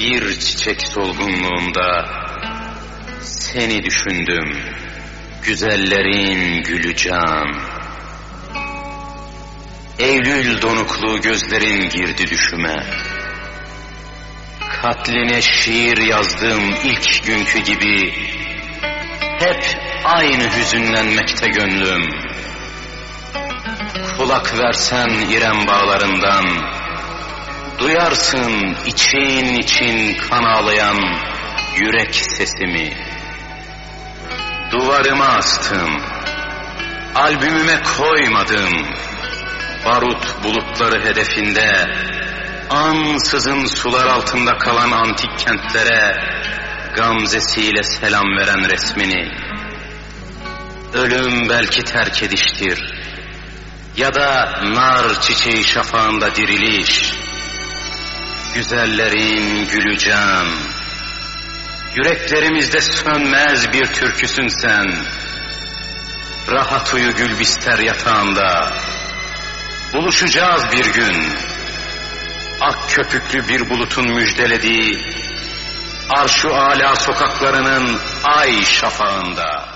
Bir çiçek solgunluğunda seni düşündüm, güzellerin gülü can. Eylül donuklu gözlerin girdi düşüme. Katline şiir yazdığım ilk günkü gibi hep aynı hüzünlenmekte gönlüm. Kulak versen İrem bağlarından, duyarsın için için kan ağlayan yürek sesimi. Duvarıma astım, albümüme koymadım. Barut bulutları hedefinde, ansızın sular altında kalan antik kentlere gamzesiyle selam veren resmini. Ölüm belki terk ediştir, ya da nar çiçeği şafağında diriliş. Güzellerin gülü can, yüreklerimizde sönmez bir türküsün sen. Rahat uyu Gülbister yatağında, buluşacağız bir gün. Ak köpüklü bir bulutun müjdelediği Arş-ı Âlâ sokaklarının ay şafağında.